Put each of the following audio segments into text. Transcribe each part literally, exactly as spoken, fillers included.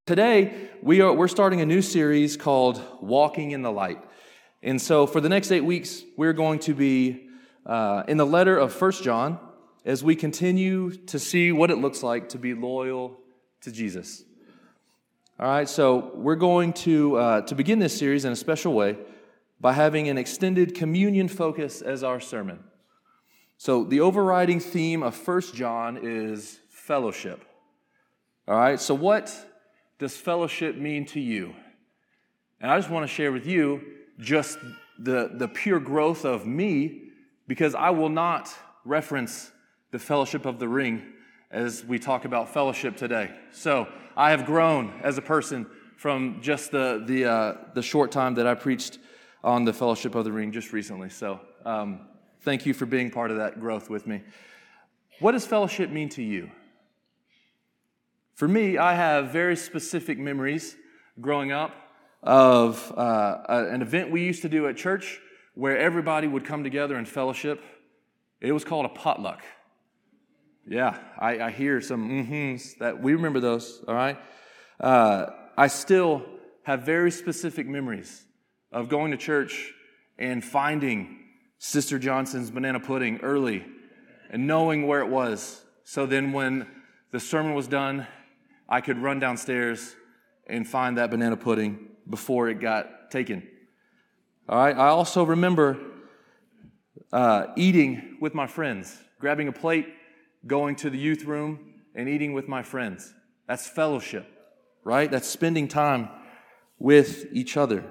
Today, we are, we're starting a new series called Walking in the Light. And so for the next eight weeks, we're going to be uh, in the letter of First John as we continue to see what it looks like to be loyal to Jesus. All right, so we're going to, uh, to begin this series in a special way by having an extended communion focus as our sermon. So the overriding theme of First John is fellowship. All right, so what does fellowship mean to you? And I just want to share with you just the, the pure growth of me, because I will not reference the Fellowship of the Ring as we talk about fellowship today. So I have grown as a person from just the the uh, the short time that I preached on the Fellowship of the Ring just recently. So um, thank you for being part of that growth with me. What does fellowship mean to you? For me, I have very specific memories growing up of uh, an event we used to do at church where everybody would come together and fellowship. It was called a potluck. Yeah, I, I hear some mm-hms that we remember those, all right? Uh, I still have very specific memories of going to church and finding Sister Johnson's banana pudding early and knowing where it was. So then when the sermon was done, I could run downstairs and find that banana pudding before it got taken. All right. I also remember uh, eating with my friends, grabbing a plate, going to the youth room, and eating with my friends. That's fellowship, right? That's spending time with each other.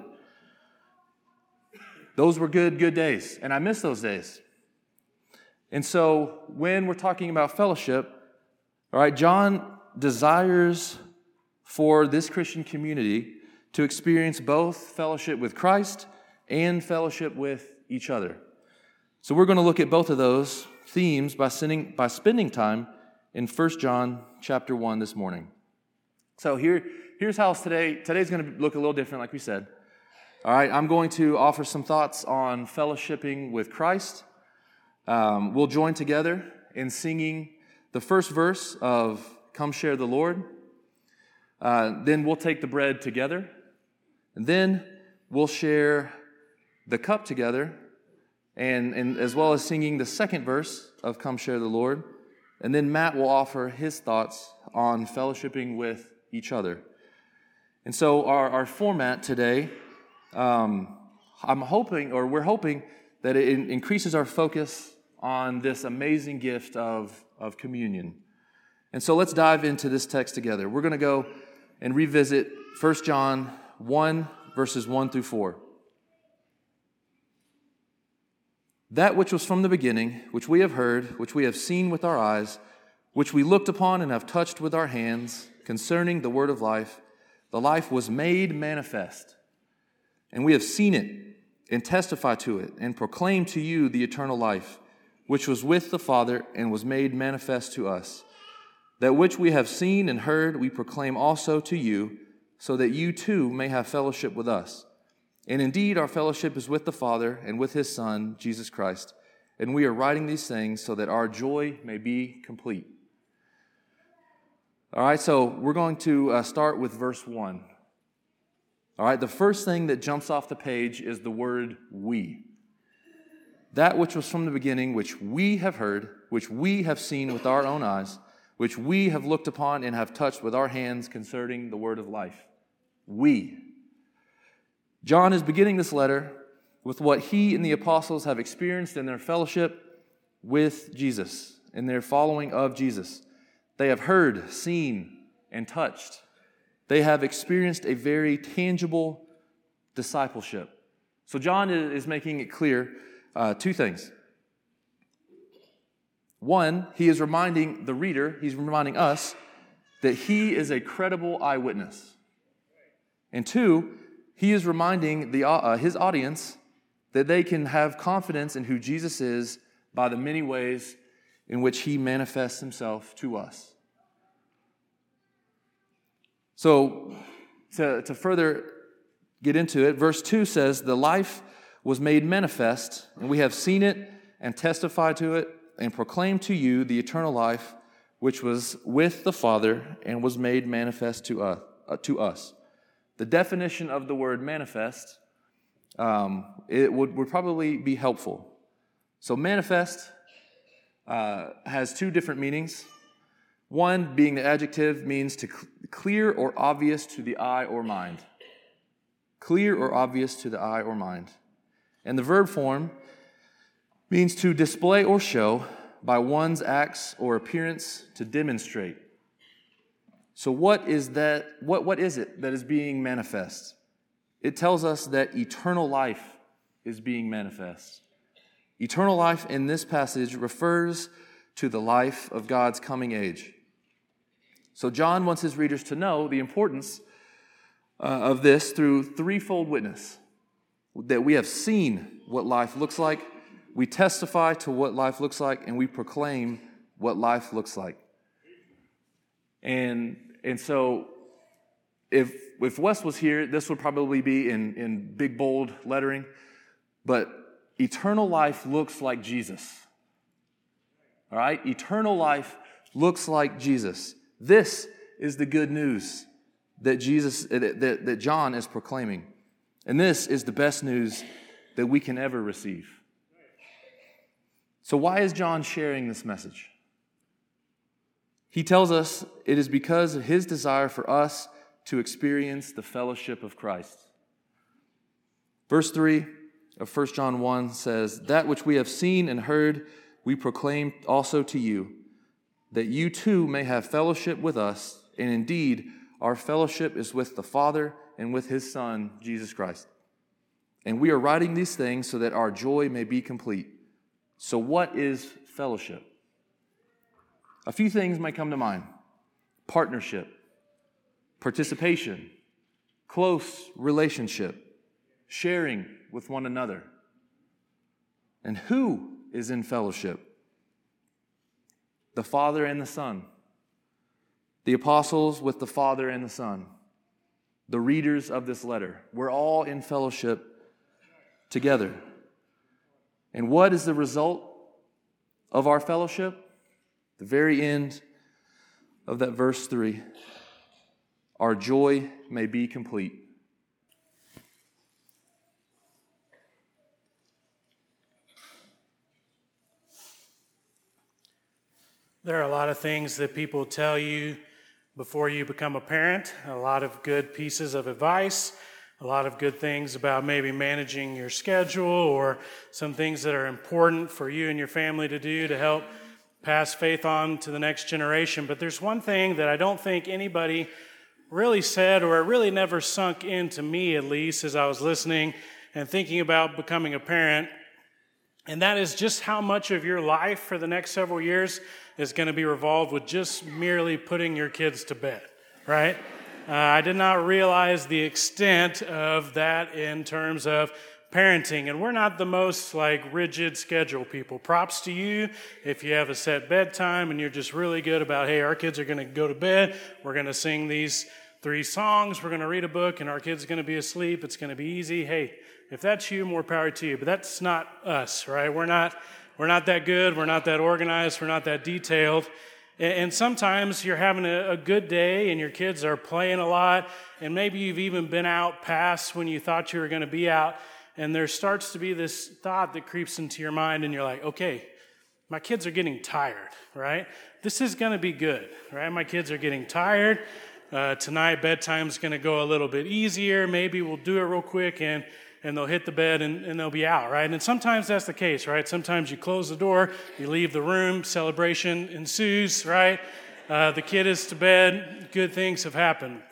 Those were good, good days, and I miss those days. And so when we're talking about fellowship, all right, John desires for this Christian community to experience both fellowship with Christ and fellowship with each other. So we're going to look at both of those themes by spending, by spending time in First John chapter one this morning. So here, here's how today, today's going to look a little different, like we said. All right, I'm going to offer some thoughts on fellowshipping with Christ. Um, we'll join together in singing the first verse of Come Share the Lord. Uh, then we'll take the bread together. And then we'll share the cup together, and, and as well as singing the second verse of Come Share the Lord. And then Matt will offer his thoughts on fellowshipping with each other. And so our, our format today, um, I'm hoping, or we're hoping, that it increases our focus on this amazing gift of, of communion. And so let's dive into this text together. We're going to go and revisit First John one, verses one through four. That which was from the beginning, which we have heard, which we have seen with our eyes, which we looked upon and have touched with our hands, concerning the word of life, the life was made manifest. And we have seen it, and testify to it, and proclaim to you the eternal life, which was with the Father, and was made manifest to us. That which we have seen and heard, we proclaim also to you, so that you too may have fellowship with us. And indeed, our fellowship is with the Father and with His Son, Jesus Christ. And we are writing these things so that our joy may be complete. All right, so we're going to uh, start with verse one. All right, the first thing that jumps off the page is the word we. That which was from the beginning, which we have heard, which we have seen with our own eyes, which we have looked upon and have touched with our hands concerning the word of life. We. John is beginning this letter with what he and the apostles have experienced in their fellowship with Jesus, in their following of Jesus. They have heard, seen, and touched. They have experienced a very tangible discipleship. So John is making it clear uh, two things. One, he is reminding the reader, he's reminding us, that he is a credible eyewitness. And two, he is reminding the uh, his audience that they can have confidence in who Jesus is by the many ways in which he manifests himself to us. So, to, to further get into it, verse two says, the life was made manifest, and we have seen it and testified to it and proclaimed to you the eternal life which was with the Father and was made manifest to uh, to us. The definition of the word manifest, um, it would, would probably be helpful. So manifest uh, has two different meanings. One, being the adjective, means to cl- clear or obvious to the eye or mind. Clear or obvious to the eye or mind. And the verb form means to display or show by one's acts or appearance, to demonstrate. So what is that? What, what is it that is being manifest? It tells us that eternal life is being manifest. Eternal life in this passage refers to the life of God's coming age. So John wants his readers to know the importance uh, of this through threefold witness. That we have seen what life looks like, we testify to what life looks like, and we proclaim what life looks like. And and so if if Wes was here, this would probably be in, in big, bold lettering. But eternal life looks like Jesus. All right? Eternal life looks like Jesus. This is the good news that Jesus that, that, that John is proclaiming. And this is the best news that we can ever receive. So why is John sharing this message? He tells us it is because of his desire for us to experience the fellowship of Christ. Verse three of First John one says, "That which we have seen and heard, we proclaim also to you, that you too may have fellowship with us, and indeed our fellowship is with the Father and with his Son, Jesus Christ. And we are writing these things so that our joy may be complete." So what is fellowship? A few things might come to mind. Partnership, participation, close relationship, sharing with one another. And who is in fellowship? The Father and the Son. The apostles with the Father and the Son. The readers of this letter. We're all in fellowship together. And what is the result of our fellowship? The very end of that verse three. Our joy may be complete. There are a lot of things that people tell you before you become a parent, a lot of good pieces of advice, a lot of good things about maybe managing your schedule or some things that are important for you and your family to do to help pass faith on to the next generation. But there's one thing that I don't think anybody really said, or it really never sunk into me, at least, as I was listening and thinking about becoming a parent. And that is just how much of your life for the next several years is going to be revolved with just merely putting your kids to bed, right? Uh, I did not realize the extent of that in terms of parenting. And we're not the most like rigid schedule people. Props to you if you have a set bedtime and you're just really good about, hey, our kids are going to go to bed. We're going to sing these three songs. We're going to read a book and our kids are going to be asleep. It's going to be easy. Hey, if that's you, more power to you. But that's not us, right? We're not, we're not that good. We're not that organized. We're not that detailed. And sometimes you're having a good day and your kids are playing a lot, and maybe you've even been out past when you thought you were going to be out, and there starts to be this thought that creeps into your mind, and you're like, okay, my kids are getting tired, right? This is going to be good, right? My kids are getting tired. Uh, tonight, bedtime's going to go a little bit easier. Maybe we'll do it real quick, and and they'll hit the bed and, and they'll be out, right? And sometimes that's the case, right? Sometimes you close the door, you leave the room, celebration ensues, right? Uh, the kid is to bed, good things have happened.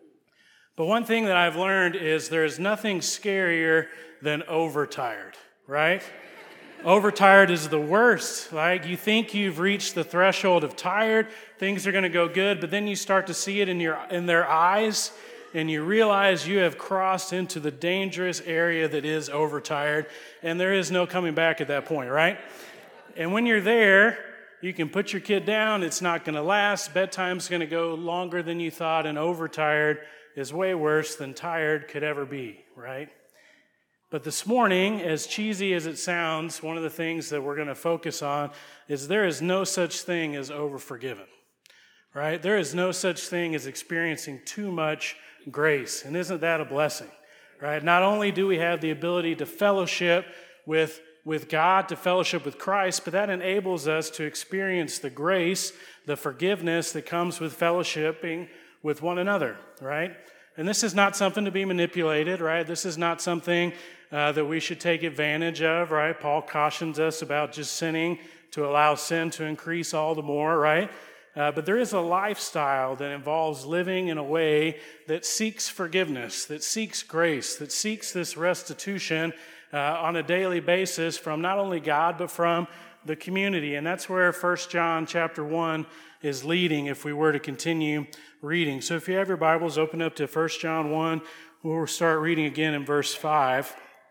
But one thing that I've learned is there is nothing scarier than overtired, right? Overtired is the worst. Like, you think you've reached the threshold of tired, things are going to go good, but then you start to see it in your in their eyes, and you realize you have crossed into the dangerous area that is overtired, and there is no coming back at that point, right? And when you're there, you can put your kid down. It's not going to last. Bedtime's going to go longer than you thought, and overtired is way worse than tired could ever be, right? But this morning, as cheesy as it sounds, one of the things that we're going to focus on is there is no such thing as overforgiven. right? There is no such thing as experiencing too much grace. And isn't that a blessing, right? Not only do we have the ability to fellowship with, with God, to fellowship with Christ, but that enables us to experience the grace, the forgiveness that comes with fellowshipping with one another, right? And this is not something to be manipulated, right? This is not something uh, that we should take advantage of, right? Paul cautions us about just sinning to allow sin to increase all the more, right? Uh, but there is a lifestyle that involves living in a way that seeks forgiveness, that seeks grace, that seeks this restitution uh, on a daily basis from not only God, but from the community. And that's where First John chapter one is leading if we were to continue reading. So if you have your Bibles, open up to First John one. We'll start reading again in verse five.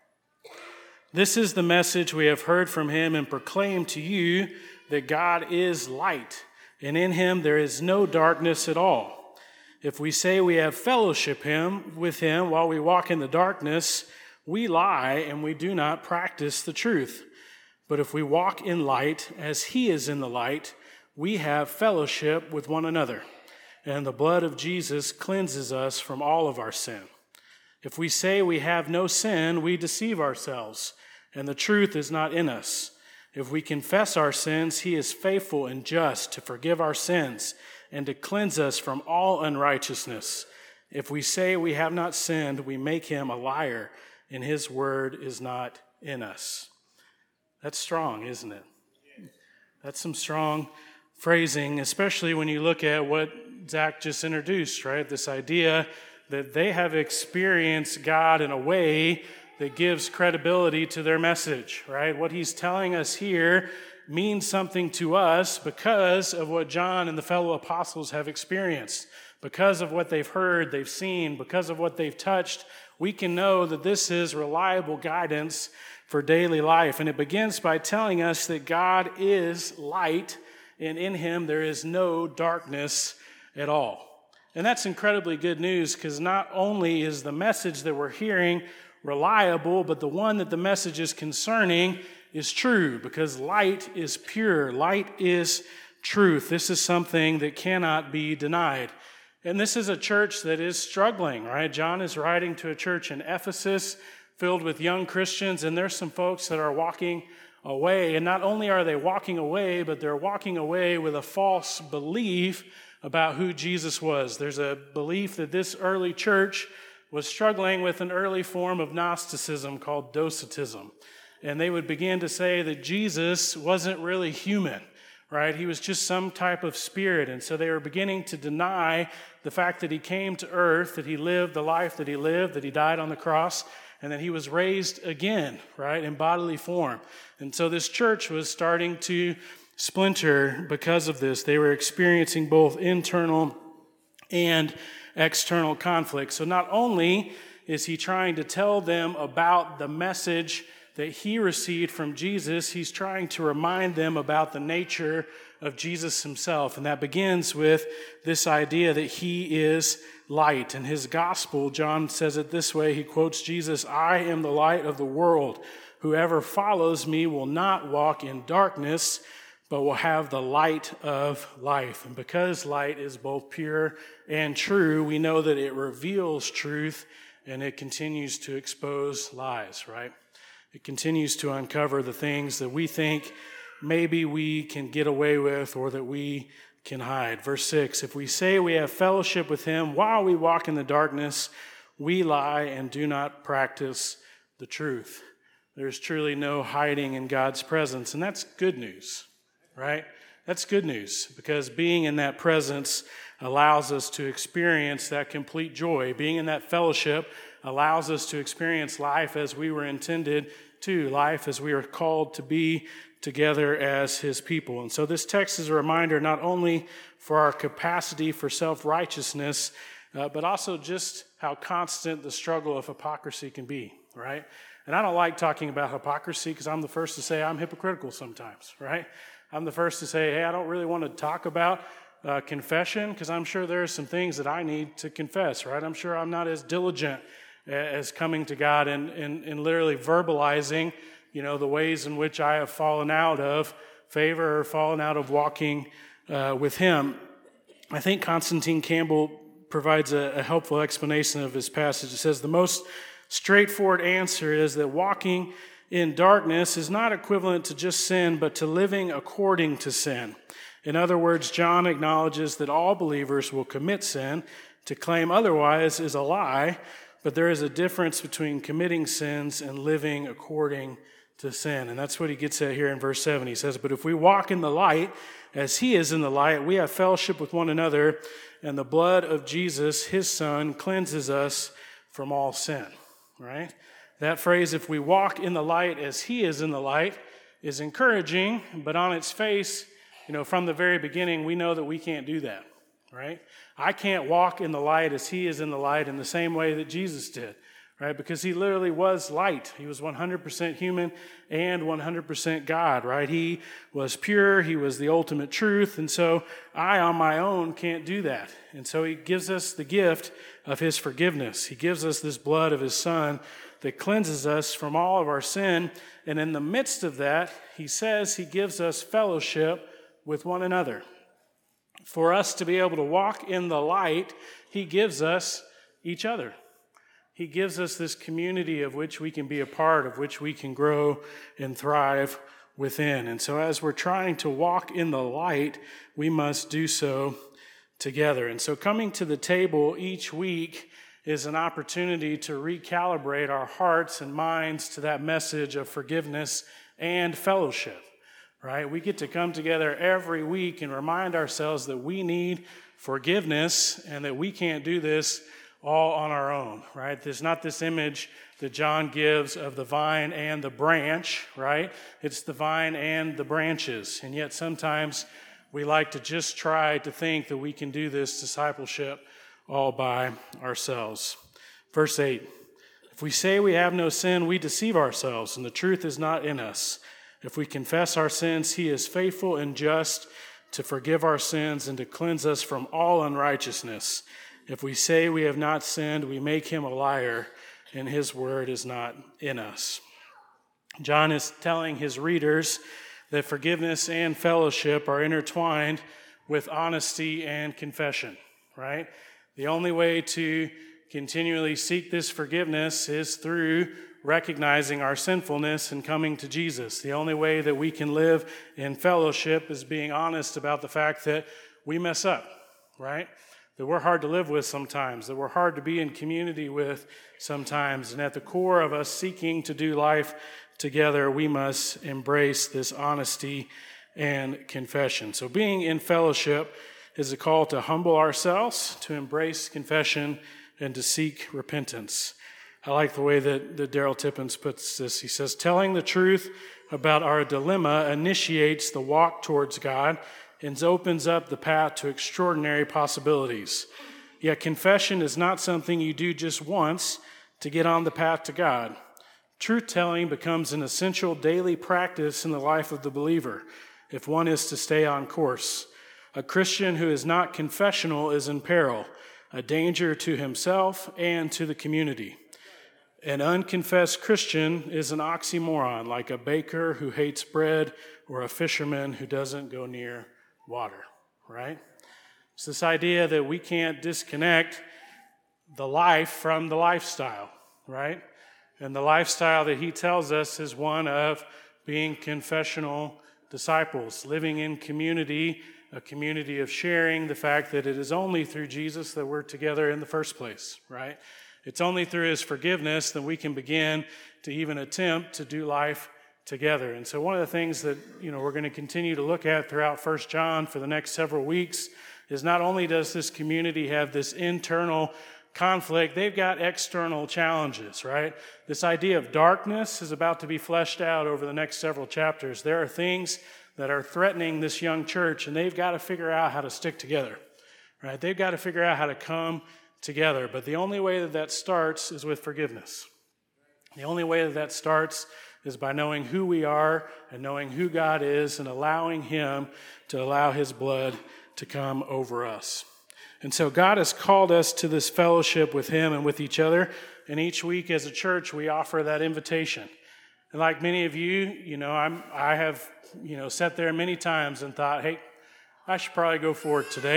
This is the message we have heard from him and proclaim to you, that God is light, and in him there is no darkness at all. If we say we have fellowship him with him while we walk in the darkness, we lie and we do not practice the truth. But if we walk in light as he is in the light, we have fellowship with one another, and the blood of Jesus cleanses us from all of our sin. If we say we have no sin, we deceive ourselves, and the truth is not in us. If we confess our sins, he is faithful and just to forgive our sins and to cleanse us from all unrighteousness. If we say we have not sinned, we make him a liar, and his word is not in us. That's strong, isn't it? That's some strong phrasing, especially when you look at what Zach just introduced, right? This idea that they have experienced God in a way that gives credibility to their message, right? What he's telling us here means something to us because of what John and the fellow apostles have experienced. Because of what they've heard, they've seen, because of what they've touched, we can know that this is reliable guidance for daily life. And it begins by telling us that God is light, and in him there is no darkness at all. And that's incredibly good news, because not only is the message that we're hearing reliable, but the one that the message is concerning is true, because light is pure. Light is truth. This is something that cannot be denied. And this is a church that is struggling, right? John is writing to a church in Ephesus filled with young Christians, and there's some folks that are walking away. And not only are they walking away, but they're walking away with a false belief about who Jesus was. There's a belief that this early church was struggling with an early form of Gnosticism called Docetism. And they would begin to say that Jesus wasn't really human, right? He was just some type of spirit. And so they were beginning to deny the fact that he came to earth, that he lived the life that he lived, that he died on the cross, and that he was raised again, right, in bodily form. And so this church was starting to splinter because of this. They were experiencing both internal and external conflict. So not only is he trying to tell them about the message that he received from Jesus, he's trying to remind them about the nature of Jesus himself. And that begins with this idea that he is light. In his gospel, John says it this way. He quotes Jesus, "I am the light of the world. Whoever follows me will not walk in darkness, but will have the light of life." And because light is both pure and true, we know that it reveals truth and it continues to expose lies, right? It continues to uncover the things that we think maybe we can get away with or that we can hide. Verse six, if we say we have fellowship with him while we walk in the darkness, we lie and do not practice the truth. There's truly no hiding in God's presence, and that's good news. Right? That's good news, because being in that presence allows us to experience that complete joy. Being in that fellowship allows us to experience life as we were intended to, life as we are called to be together as his people. And so this text is a reminder not only for our capacity for self-righteousness, uh, but also just how constant the struggle of hypocrisy can be, right? And I don't like talking about hypocrisy because I'm the first to say I'm hypocritical sometimes, right? I'm the first to say, hey, I don't really want to talk about uh, confession because I'm sure there are some things that I need to confess, right? I'm sure I'm not as diligent as coming to God and, and, and literally verbalizing, you know, the ways in which I have fallen out of favor or fallen out of walking uh, with him. I think Constantine Campbell provides a, a helpful explanation of this passage. It says the most straightforward answer is that walking in darkness is not equivalent to just sin, but to living according to sin. In other words, John acknowledges that all believers will commit sin. To claim otherwise is a lie, but there is a difference between committing sins and living according to sin. And that's what he gets at here in verse seven. He says, but if we walk in the light, as he is in the light, we have fellowship with one another, and the blood of Jesus, his son, cleanses us from all sin. Right? That phrase, if we walk in the light as he is in the light, is encouraging, but on its face, you know, from the very beginning, we know that we can't do that. Right? I can't walk in the light as he is in the light in the same way that Jesus did, right? Because he literally was light. He was one hundred percent human and one hundred percent God, right? He was pure. He was the ultimate truth. And so I, on my own, can't do that. And so he gives us the gift of his forgiveness. He gives us this blood of his son that cleanses us from all of our sin. And in the midst of that, he says he gives us fellowship with one another. For us to be able to walk in the light, he gives us each other. He gives us this community of which we can be a part, of which we can grow and thrive within. And so as we're trying to walk in the light, we must do so together. And so coming to the table each week is an opportunity to recalibrate our hearts and minds to that message of forgiveness and fellowship. Right? We get to come together every week and remind ourselves that we need forgiveness and that we can't do this all on our own, right? There's not this image that John gives of the vine and the branch, right? It's the vine and the branches. And yet sometimes we like to just try to think that we can do this discipleship all by ourselves. Verse eight, if we say we have no sin, we deceive ourselves and the truth is not in us. If we confess our sins, he is faithful and just to forgive our sins and to cleanse us from all unrighteousness. If we say we have not sinned, we make him a liar, and his word is not in us. John is telling his readers that forgiveness and fellowship are intertwined with honesty and confession, right? The only way to continually seek this forgiveness is through recognizing our sinfulness and coming to Jesus. The only way that we can live in fellowship is being honest about the fact that we mess up, right? That we're hard to live with sometimes, that we're hard to be in community with sometimes. And at the core of us seeking to do life together, we must embrace this honesty and confession. So being in fellowship is a call to humble ourselves, to embrace confession, and to seek repentance. I like the way that, that Daryl Tippins puts this. He says, telling the truth about our dilemma initiates the walk towards God and opens up the path to extraordinary possibilities. Yet confession is not something you do just once to get on the path to God. Truth-telling becomes an essential daily practice in the life of the believer if one is to stay on course. A Christian who is not confessional is in peril, a danger to himself and to the community. An unconfessed Christian is an oxymoron, like a baker who hates bread or a fisherman who doesn't go near water, right? It's this idea that we can't disconnect the life from the lifestyle, right? And the lifestyle that he tells us is one of being confessional disciples, living in community, a community of sharing the fact that it is only through Jesus that we're together in the first place, right? It's only through his forgiveness that we can begin to even attempt to do life together. And so one of the things that, you know, we're going to continue to look at throughout First John for the next several weeks is not only does this community have this internal conflict, they've got external challenges, right? This idea of darkness is about to be fleshed out over the next several chapters. There are things that are threatening this young church, and they've got to figure out how to stick together, right? They've got to figure out how to come together. But the only way that that starts is with forgiveness. The only way that that starts is by knowing who we are and knowing who God is and allowing him to allow his blood to come over us. And so God has called us to this fellowship with him and with each other. And each week as a church, we offer that invitation. And like many of you, you know, I'm, I have, you know, sat there many times and thought, hey, I should probably go forward today.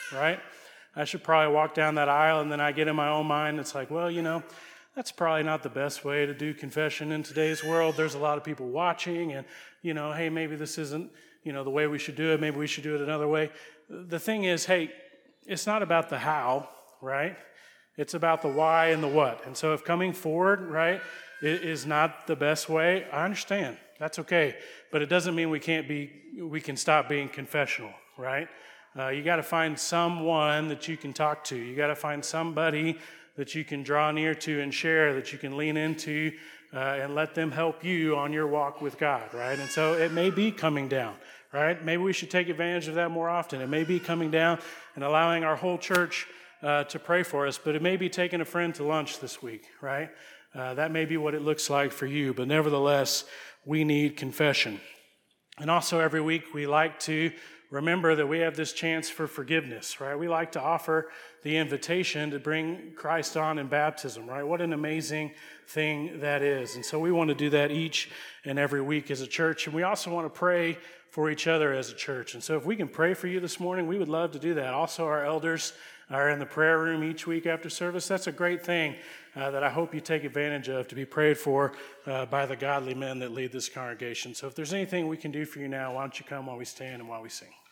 right? I should probably walk down that aisle, and then I get in my own mind, it's like, well, you know, that's probably not the best way to do confession in today's world. There's a lot of people watching, and, you know, hey, maybe this isn't, you know, the way we should do it. Maybe we should do it another way. The thing is, hey, it's not about the how, right? It's about the why and the what. And so if coming forward, right, is not the best way, I understand. That's okay. But it doesn't mean we can't be, we can stop being confessional, right? Uh, you got to find someone that you can talk to. You got to find somebody that you can draw near to and share, that you can lean into uh, and let them help you on your walk with God, right? And so it may be coming down, right? Maybe we should take advantage of that more often. It may be coming down and allowing our whole church uh, to pray for us, but it may be taking a friend to lunch this week, right? Uh, that may be what it looks like for you, but nevertheless, we need confession. And also every week we like to remember that we have this chance for forgiveness, right? We like to offer the invitation to bring Christ on in baptism, right? What an amazing thing that is. And so we want to do that each and every week as a church. And we also want to pray for each other as a church. And so if we can pray for you this morning, we would love to do that. Also, our elders are in the prayer room each week after service. That's a great thing uh, that I hope you take advantage of, to be prayed for uh, by the godly men that lead this congregation. So if there's anything we can do for you now, why don't you come while we stand and while we sing.